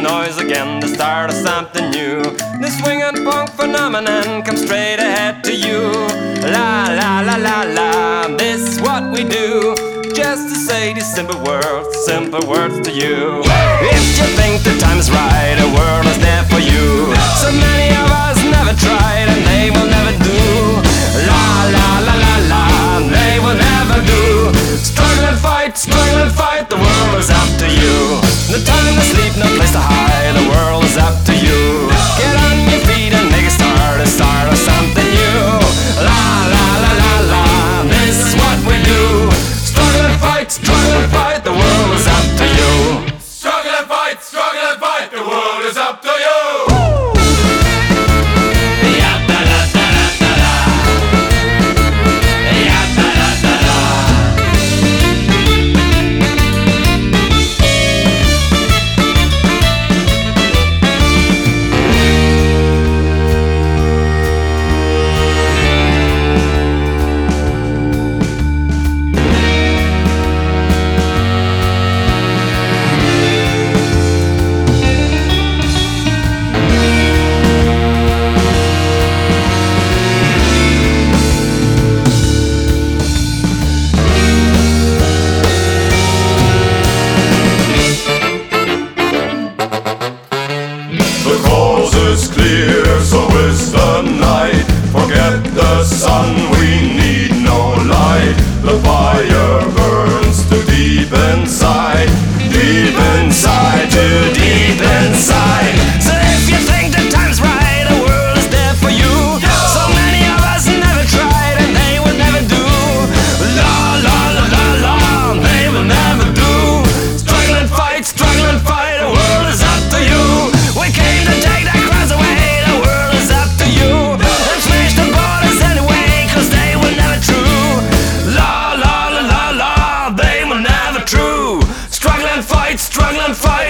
noise again, the start of something new. The swing and punk phenomenon comes straight ahead to you. La la la la la, this is what we do. Just to say these simple words to you. If you think the time's right, the world is there for you. So many of us never tried and they will never do. La la la la la, they will never do. Struggle and fight, the world is up to you. No time to sleep, no place to hide, the world is up to you. Get on your feet and make a start of something new. La la la la la, this is what we do. Struggle and fight, the world is up to you. Struggle and fight, the world is up to you. The cause is clear, so is the night. Forget the sun, we need no light. The fire burns too deep inside, too deep inside. So if you think the time's right, the world is there for you. So many of us never tried and they will never do. La la la la la, they will never do. Struggle and fight, the world is up to you. We came to take that crowds away, the world is up to you. And smash the borders anyway, cause they were never true. La la la la la, they were never true. Struggle and fight,